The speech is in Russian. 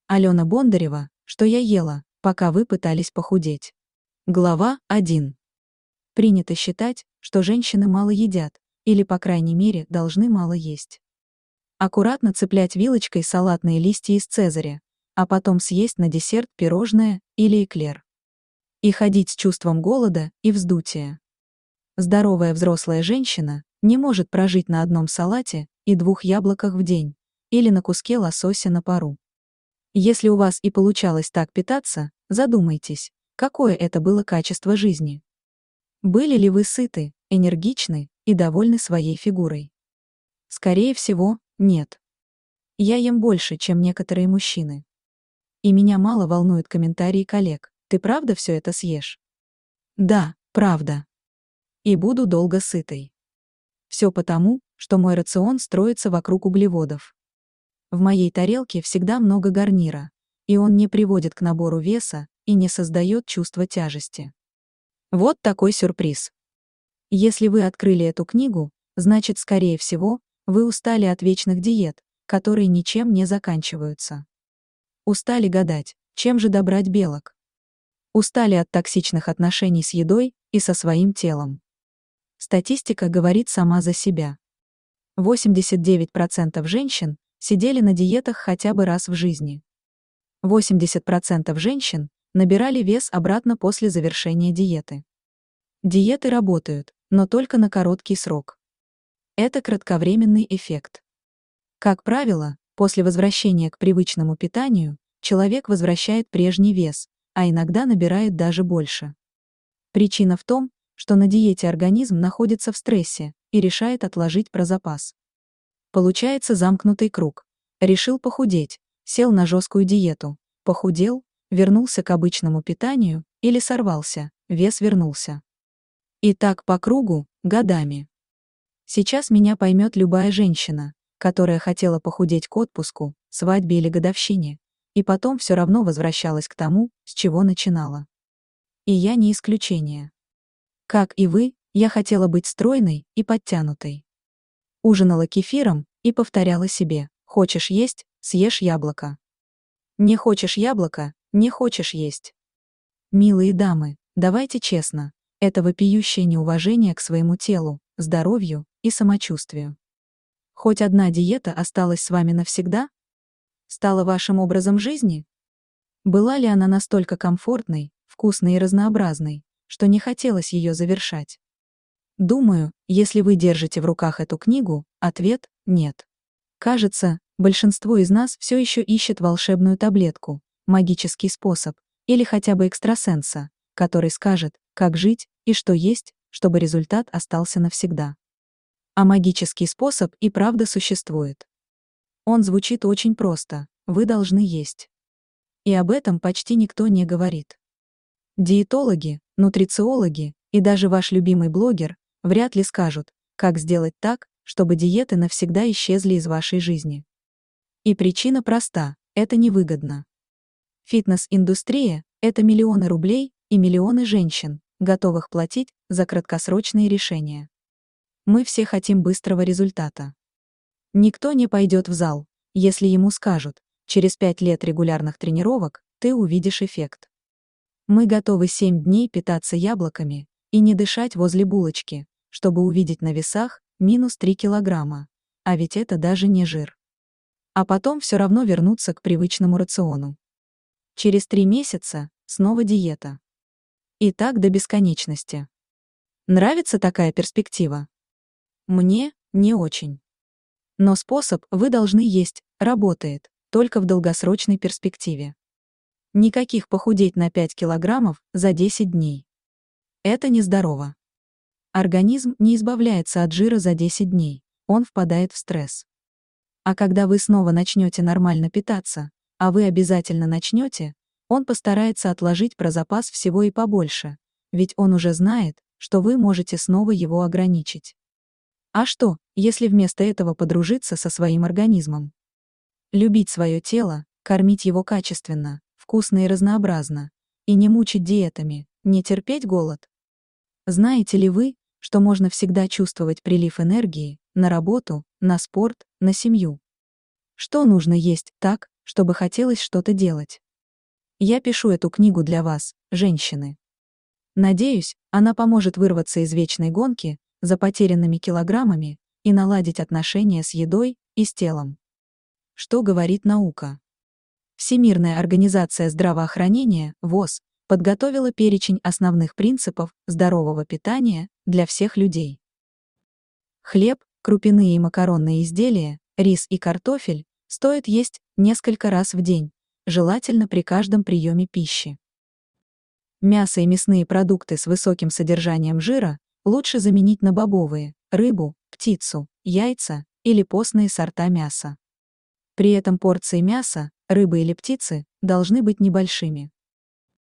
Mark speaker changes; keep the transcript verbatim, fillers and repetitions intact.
Speaker 1: Алена Бондарева, что я ела, пока вы пытались похудеть. Глава один. Принято считать, что женщины мало едят, или, по крайней мере, должны мало есть. Аккуратно цеплять вилочкой салатные листья из цезаря, а потом съесть на десерт пирожное или эклер. И ходить с чувством голода и вздутия. Здоровая взрослая женщина не может прожить на одном салате и двух яблоках в день, или на куске лосося на пару. Если у вас и получалось так питаться, задумайтесь, какое это было качество жизни. Были ли вы сыты, энергичны и довольны своей фигурой? Скорее всего, нет. Я ем больше, чем некоторые мужчины. И меня мало волнуют комментарии коллег: «Ты правда все это съешь?» Да, правда. И буду долго сытой. Все потому, что мой рацион строится вокруг углеводов. В моей тарелке всегда много гарнира, и он не приводит к набору веса и не создает чувства тяжести. Вот такой сюрприз. Если вы открыли эту книгу, значит, скорее всего, вы устали от вечных диет, которые ничем не заканчиваются. Устали гадать, чем же добрать белок. Устали от токсичных отношений с едой и со своим телом. Статистика говорит сама за себя. восемьдесят девять процентов женщин сидели на диетах хотя бы раз в жизни. восемьдесят процентов женщин набирали вес обратно после завершения диеты. Диеты работают, но только на короткий срок. Это кратковременный эффект. Как правило, после возвращения к привычному питанию человек возвращает прежний вес, а иногда набирает даже больше. Причина в том, что на диете организм находится в стрессе и решает отложить про запас. Получается замкнутый круг. Решил похудеть, сел на жесткую диету, похудел, вернулся к обычному питанию или сорвался, вес вернулся. И так по кругу, годами. Сейчас меня поймет любая женщина, которая хотела похудеть к отпуску, свадьбе или годовщине, и потом все равно возвращалась к тому, с чего начинала. И я не исключение. Как и вы, я хотела быть стройной и подтянутой. Ужинала кефиром и повторяла себе: хочешь есть — съешь яблоко. Не хочешь яблоко — не хочешь есть. Милые дамы, давайте честно, это вопиющее неуважение к своему телу, здоровью и самочувствию. Хоть одна диета осталась с вами навсегда? Стала вашим образом жизни? Была ли она настолько комфортной, вкусной и разнообразной, что не хотелось ее завершать? Думаю, если вы держите в руках эту книгу, ответ – нет. Кажется, большинство из нас все еще ищет волшебную таблетку, магический способ, или хотя бы экстрасенса, который скажет, как жить и что есть, чтобы результат остался навсегда. А магический способ и правда существует. Он звучит очень просто: вы должны есть. И об этом почти никто не говорит. Диетологи, нутрициологи и даже ваш любимый блогер вряд ли скажут, как сделать так, чтобы диеты навсегда исчезли из вашей жизни. И причина проста – это невыгодно. Фитнес-индустрия – это миллионы рублей и миллионы женщин, готовых платить за краткосрочные решения. Мы все хотим быстрого результата. Никто не пойдет в зал, если ему скажут: через пять лет регулярных тренировок ты увидишь эффект. Мы готовы семь дней питаться яблоками и не дышать возле булочки, чтобы увидеть на весах минус три килограмма, а ведь это даже не жир. А потом все равно вернуться к привычному рациону. Через три месяца снова диета. И так до бесконечности. Нравится такая перспектива? Мне не очень. Но способ «вы должны есть» работает, только в долгосрочной перспективе. Никаких похудеть на пять килограммов за десять дней. Это нездорово. Организм не избавляется от жира за десять дней, он впадает в стресс. А когда вы снова начнете нормально питаться, а вы обязательно начнете, он постарается отложить про запас всего и побольше, ведь он уже знает, что вы можете снова его ограничить. А что, если вместо этого подружиться со своим организмом? Любить свое тело, кормить его качественно, вкусно и разнообразно, и не мучить диетами, не терпеть голод? Знаете ли вы, что можно всегда чувствовать прилив энергии на работу, на спорт, на семью? Что нужно есть так, чтобы хотелось что-то делать. Я пишу эту книгу для вас, женщины. Надеюсь, она поможет вырваться из вечной гонки за потерянными килограммами и наладить отношения с едой и с телом. Что говорит наука? Всемирная организация здравоохранения, ВОЗ, подготовила перечень основных принципов здорового питания для всех людей. Хлеб, крупяные и макаронные изделия, рис и картофель стоит есть несколько раз в день, желательно при каждом приеме пищи. Мясо и мясные продукты с высоким содержанием жира лучше заменить на бобовые, рыбу, птицу, яйца или постные сорта мяса. При этом порции мяса, рыбы или птицы должны быть небольшими.